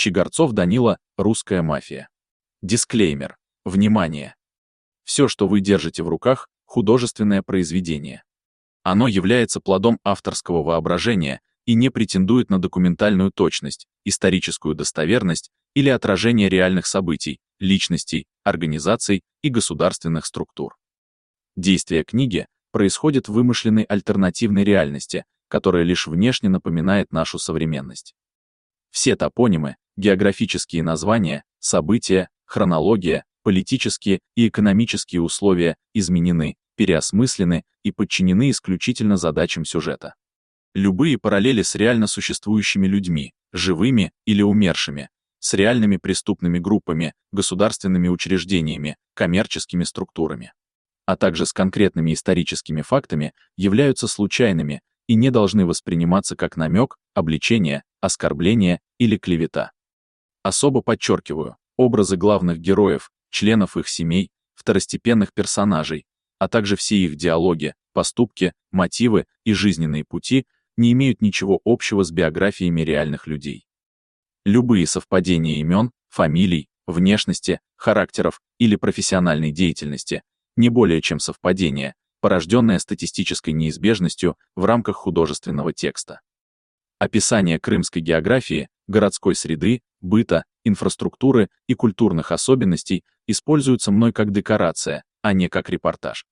Щегорцов Данила, русская мафия. Дисклеймер. Внимание! Все, что вы держите в руках, художественное произведение. Оно является плодом авторского воображения и не претендует на документальную точность, историческую достоверность или отражение реальных событий, личностей, организаций и государственных структур. Действие книги происходит в вымышленной альтернативной реальности, которая лишь внешне напоминает нашу современность. Все топонимы, географические названия, события, хронология, политические и экономические условия изменены, переосмыслены и подчинены исключительно задачам сюжета. Любые параллели с реально существующими людьми, живыми или умершими, с реальными преступными группами, государственными учреждениями, коммерческими структурами, а также с конкретными историческими фактами, являются случайными и не должны восприниматься как намек, обличение, оскорбление или клевета. Особо подчеркиваю, образы главных героев, членов их семей, второстепенных персонажей, а также все их диалоги, поступки, мотивы и жизненные пути не имеют ничего общего с биографиями реальных людей. Любые совпадения имен, фамилий, внешности, характеров или профессиональной деятельности не более чем совпадение, порожденное статистической неизбежностью в рамках художественного текста. Описание крымской географии, городской среды, быта, инфраструктуры и культурных особенностей используются мной как декорация, а не как репортаж.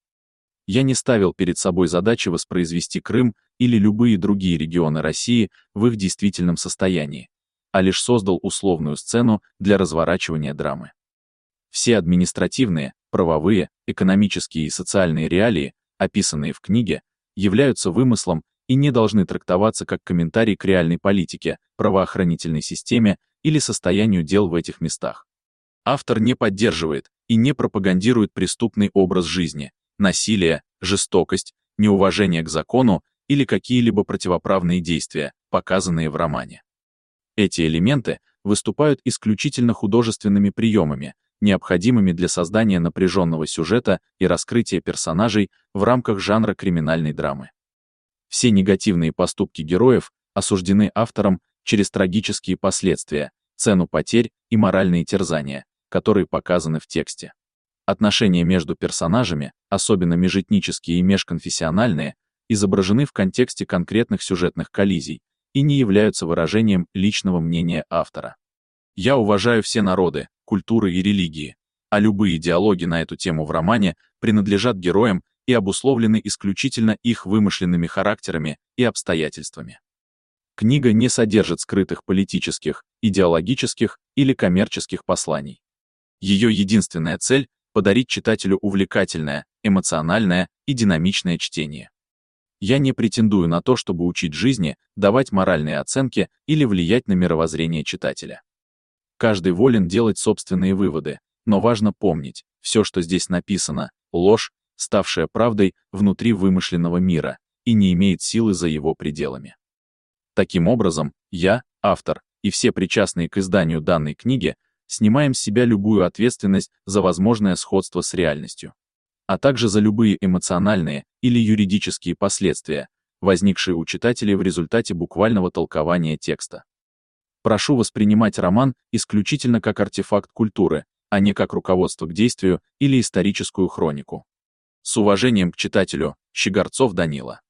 Я не ставил перед собой задачи воспроизвести Крым или любые другие регионы России в их действительном состоянии, а лишь создал условную сцену для разворачивания драмы. Все административные, правовые, экономические и социальные реалии, описанные в книге, являются вымыслом и не должны трактоваться как комментарий к реальной политике, правоохранительной системе или состоянию дел в этих местах. Автор не поддерживает и не пропагандирует преступный образ жизни, насилие, жестокость, неуважение к закону или какие-либо противоправные действия, показанные в романе. Эти элементы выступают исключительно художественными приемами, необходимыми для создания напряженного сюжета и раскрытия персонажей в рамках жанра криминальной драмы. Все негативные поступки героев осуждены автором через трагические последствия, цену потерь и моральные терзания, которые показаны в тексте. Отношения между персонажами, особенно межэтнические и межконфессиональные, изображены в контексте конкретных сюжетных коллизий и не являются выражением личного мнения автора. Я уважаю все народы, культуры и религии, а любые диалоги на эту тему в романе принадлежат героям и обусловлены исключительно их вымышленными характерами и обстоятельствами. Книга не содержит скрытых политических, идеологических или коммерческих посланий. Ее единственная цель — подарить читателю увлекательное, эмоциональное и динамичное чтение. Я не претендую на то, чтобы учить жизни, давать моральные оценки или влиять на мировоззрение читателя. Каждый волен делать собственные выводы, но важно помнить, все, что здесь написано, ложь, ставшая правдой внутри вымышленного мира, и не имеет силы за его пределами. Таким образом, я, автор, и все причастные к изданию данной книги снимаем с себя любую ответственность за возможное сходство с реальностью, а также за любые эмоциональные или юридические последствия, возникшие у читателей в результате буквального толкования текста. Прошу воспринимать роман исключительно как артефакт культуры, а не как руководство к действию или историческую хронику. С уважением к читателю, Щегорцов Данила.